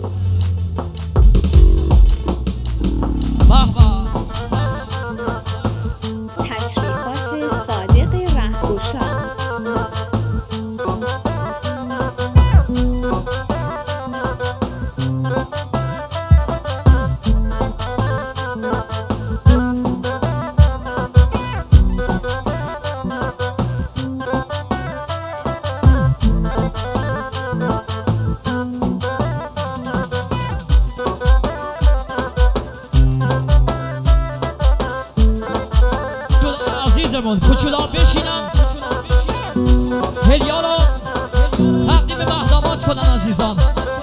کوچولا بشینن هلیا رو تقدیم مهدامات کنن عزیزان.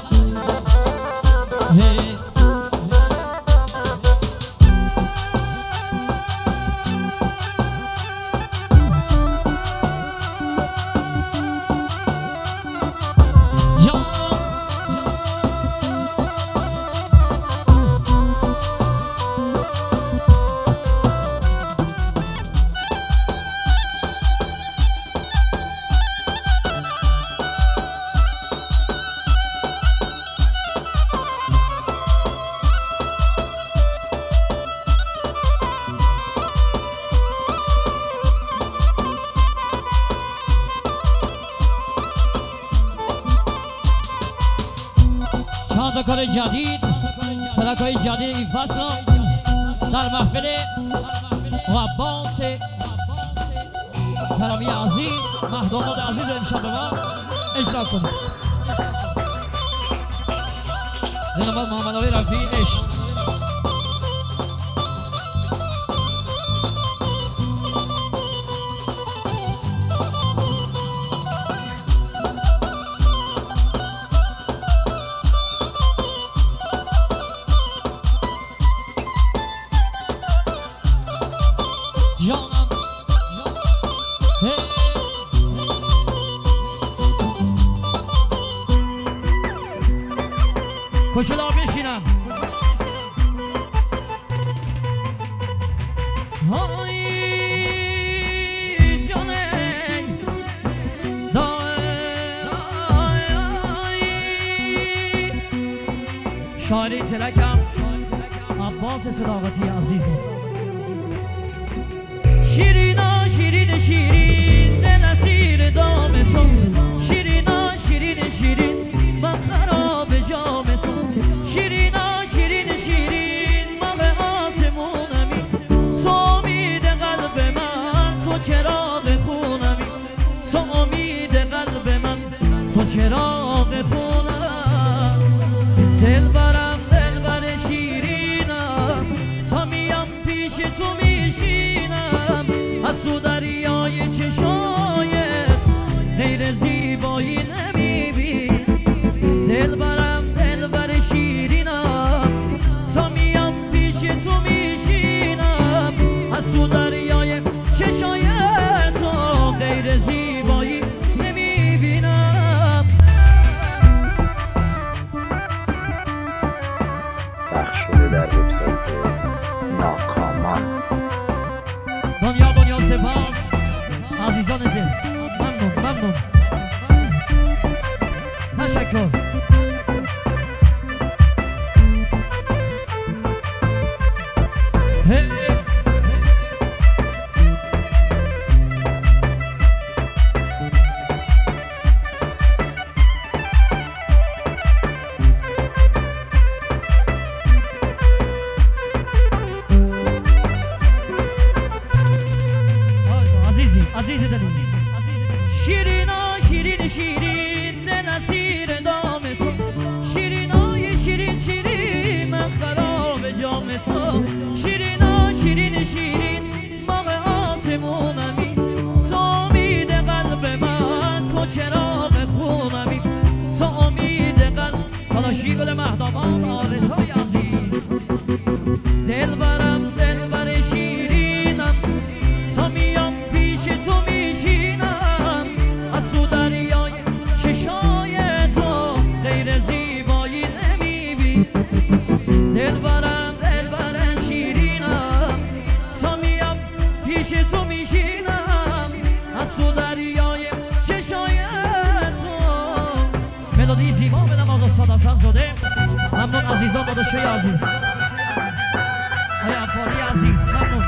کار جدید ترکای جدید این فصل در محفل عباس کرمی عزیز مهدامات عزیز امشب ما اجرا کنید. جناب محمد آقای رفیعش کشلا بشینم. های جانه شاعری تلکم عباس صداقتی عزیز. شیرینا شیرین شیرین دل اسیر دام تو، شیرینا شیرین شیرین من خراب جام تو، شیرینا شیرین شیرین ما به آسمونمی، تو امید قلب من تو چراغ خونمی، تو امید قلب من تو چراغ خونم. دلبرم دلبر شیرینم تا میام پیش تو میشینم، از تو دریای چشایت غیر زیبایی نمیبین. دلبرم دلبر شیرینم تا میام پیش تو میشینم، از تو دریای چشایت غیر زیبایی نمیبینم. پخش شده در وبسایت ناکامان. دنیا سپاس عزیزان دل، ممنون تشکر. عزیز دلی شیرینا شیرین شیرین دل اسیر دام تو، شیرینای شیرین شیرین من خراب جام تو، شیرینا شیرین شیرین ما به آسمونمی، تو امید قلب من تو چراغ خونمی، تو امید قلب. حالا شیگل مهدامان آرزهای عزیز. دلبرم دلبر شیرینم تا میام پیش تو میشینم، از تو دریای چشای تو غیر زیبایی نمیبین. دلبرم دلبر شیرینم تا میام پیش تو میشینم، از تو دریای چشای تو. ملودی زیبا به نماز استاد حسن زاده ممنون عزیزان داداشای عزیز آقای عفاری عزیز ممنون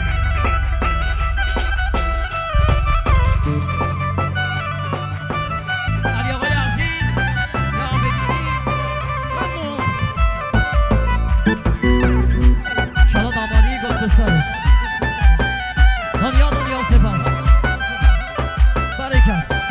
علی آقای عزیز یا بگیری ممنون شالا دامانی گفت بسره دنیا سپاس برکت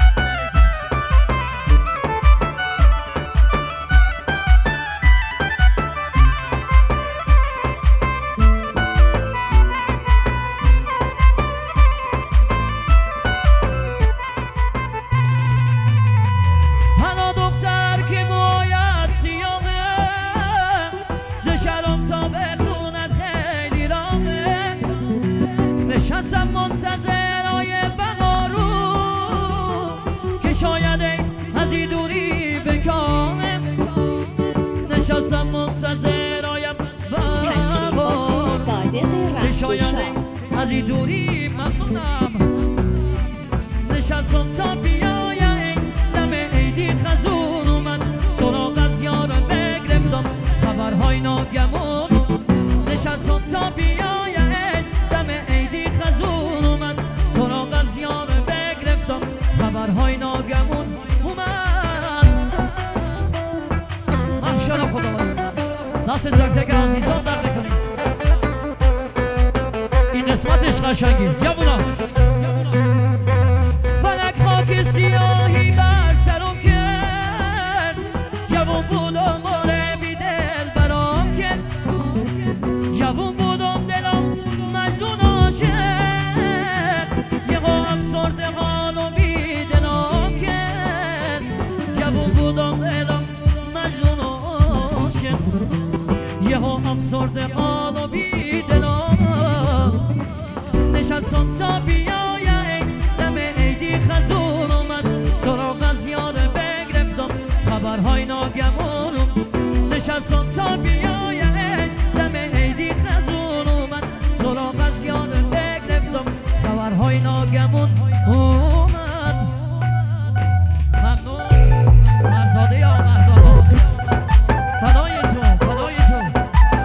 نشستم منتظرای بهارو که شاید از این دوری بکامه نشستم منتظرای بهارو که شاید از این دوری ممنونم نشستم تا بیاید دم عیدی خزون اومد سراغ از یارم بگرفتم خبرهای ناگمون نشستم تا بیاید دم عیدی خزون اومد سراغ از یارم بگرفتم خبرهای ناگمون اومد همشارم خدا دست زکتک عزیزان در بکنید این قسمتش قشنگی جوونا فلک خاک سیاهی بر سرم کرد جوون بودم ماره بی دل برام کرد جوون بودم دلم مجنون عاشق یهو افسرده حالو بی دلم کرد جوون بودم دلم مجنون عاشق یهو افسرده حالو بی دلم نشستم تا بیاید دم عیدی خزون اومد سراغ از یارم بگرفتم خبرهای ناگمونم نشستم تا بیاید دم عیدی خزون اومد سراغ از یارم بگرفتم خبرهای ناگمون اومد ممنون مرزاده یا مردان فدای تو فدای تو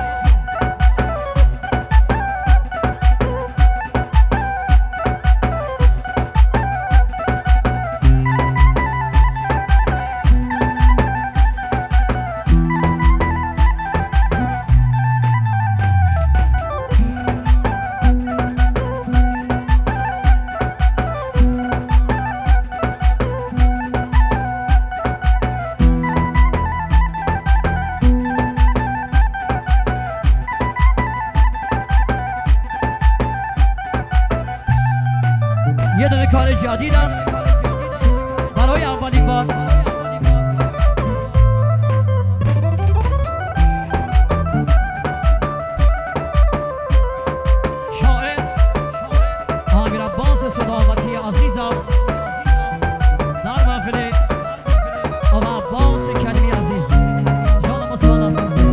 یه دونه کار جدیدم برای اولین بار شاعر امیر عباس صداقتی عزیزم در محفل آقا عباس کریمی عزیز جان مسلمان عزیز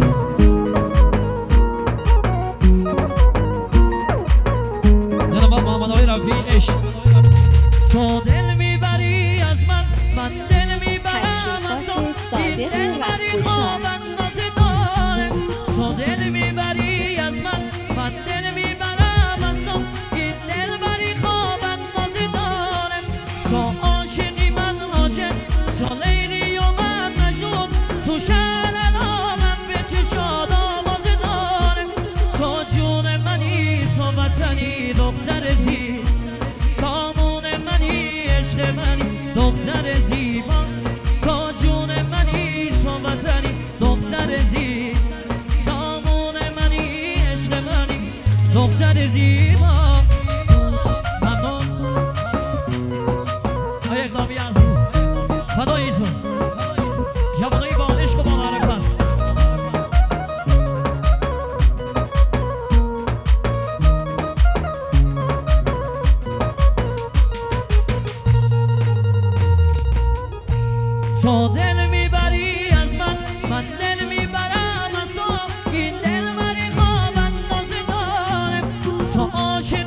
جناب محمد آقای رفیع عشق تو دل میبری از من دل میبرم از تو این دل بری خواب انداز دارم تو دل میبری از من دل میبرم از تو این دل بری خواب انداز دارم تو عاشقی من عاشق تو لیلی و من مجنون تو شهر نامم به چشاد آواز دارم تو جون منی تو وطنی دختر زیر سامون منی عشق منی دختر زیبا تو جون منی تو وطنی دختر زیبا سامون منی عشق منی دختر زیبا ممنون آیا اقدامی عزیز فدای تو جوانایی با عشق و با معرفت تو دل میبری از من دل میبرم از تو این دل بری خواب انداز دارم تو عاشق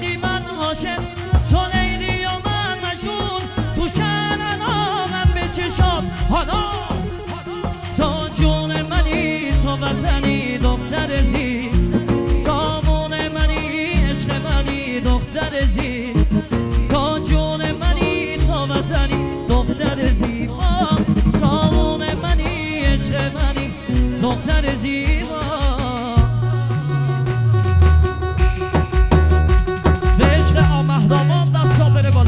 وطنی دختر زی سامون منی عشق منی دختر زی تا جون منی تا وطنی دختر زیبا سامون منی عشق منی دختر زیبا به عشق آمهدامان دستا بره بالا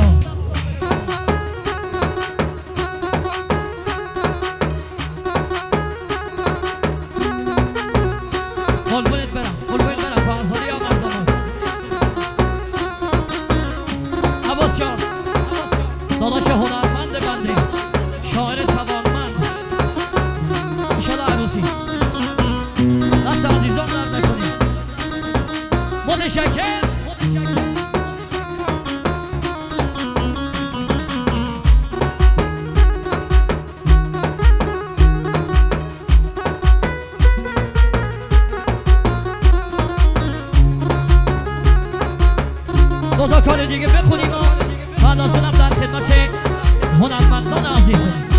قلبونت برم فرزادی آمهدامان عباس جان داداش هنرمند بنده شاعر توانمند ایشالا عروسی دست عزیزان درد نکنی متشکر دوزا کار دیگه بخونیم و بعد از اونم در خدمت هنرمندان عزیز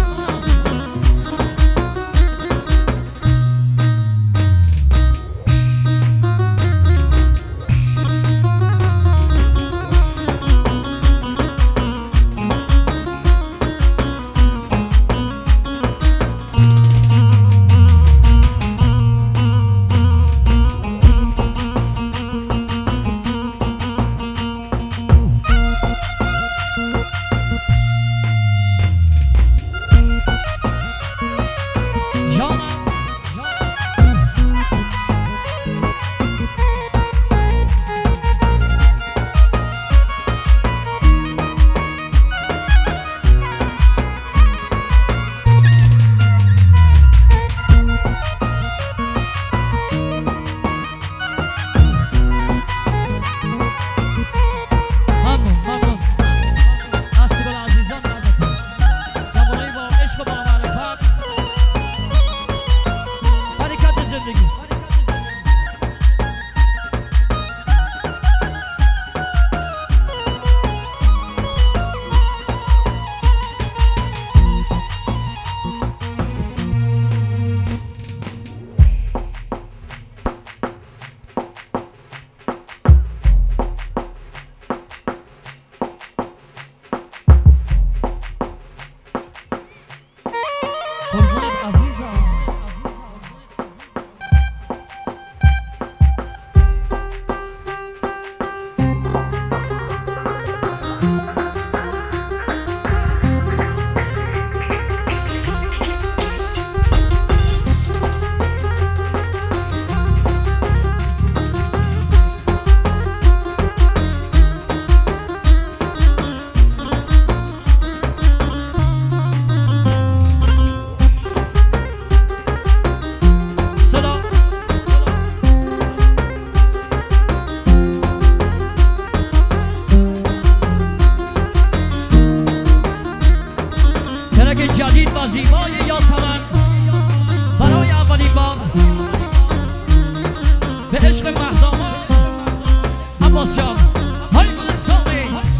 جدید و زیبای یاسمن برای اولین بار به عشق مهدامان عباس جان های من سامی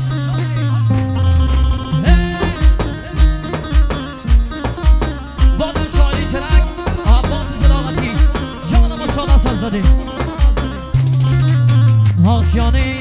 بادم شاعری ترک عباس صداقتی جانم و سانا سازاده آسیانه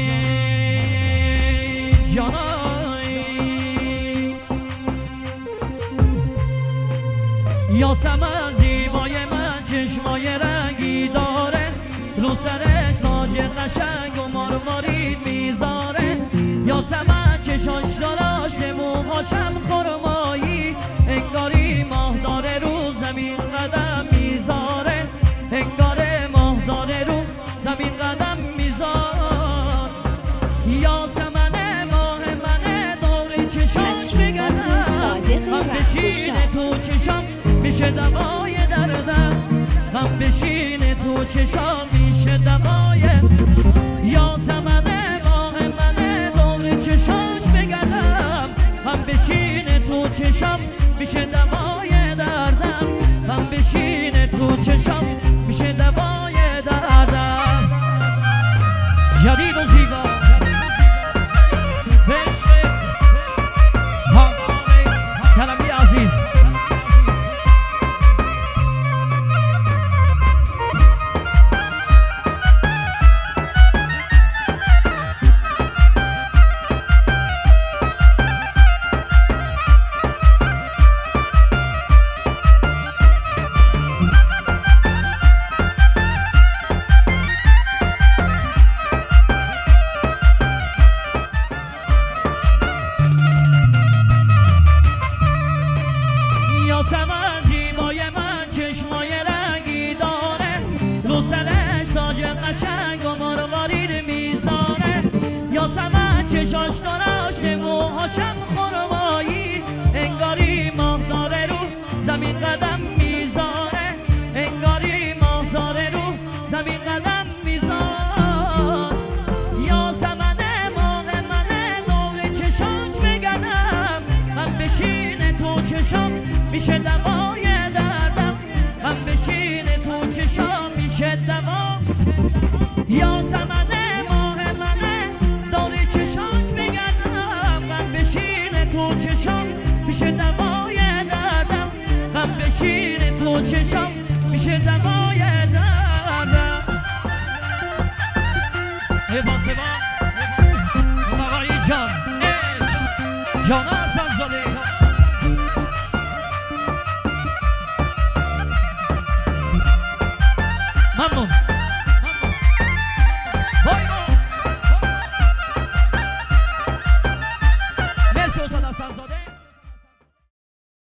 یاسمن زیبای من چشمای رنگی داره رو سرش تاج قشنگ و مروارید میذاره یاسمن چشاش دراشته موهاشم خرمایی انگاری ماه داره رو زمین قدم میذاره انگار ماه داره رو زمین قدم میذاره یاسمن ماه منه دور چشاش بگردم هم بشینه تو چشام میشه دوای دردم من بشینه تو چشام میشه دوای یاسمن ماه منه دور چشاش بگردم من بشینه تو چشام میشه دوای دردم من بشینه تو چشام میشه دوای دردم جدید و زیبا به عشق کلمی عزیز یاسمن چشاش داشته موهاشم خرمایی انگاری ماه داره رو زمین قدم میذاره انگاری ماه داره رو زمین قدم میذاره یاسمن ماه منه دور چشاش بگردم من بشین تو چشام میشه دوای دردم من بشین تو چشام میشه دوا یاسمن ماه منه دور چشاش بگردم من بشین تو چشام میشه دوای دردم من بشین تو چشام میشه دوای دردم هبا سبا آقایی جان عشق جان حسن زلیخا ممنون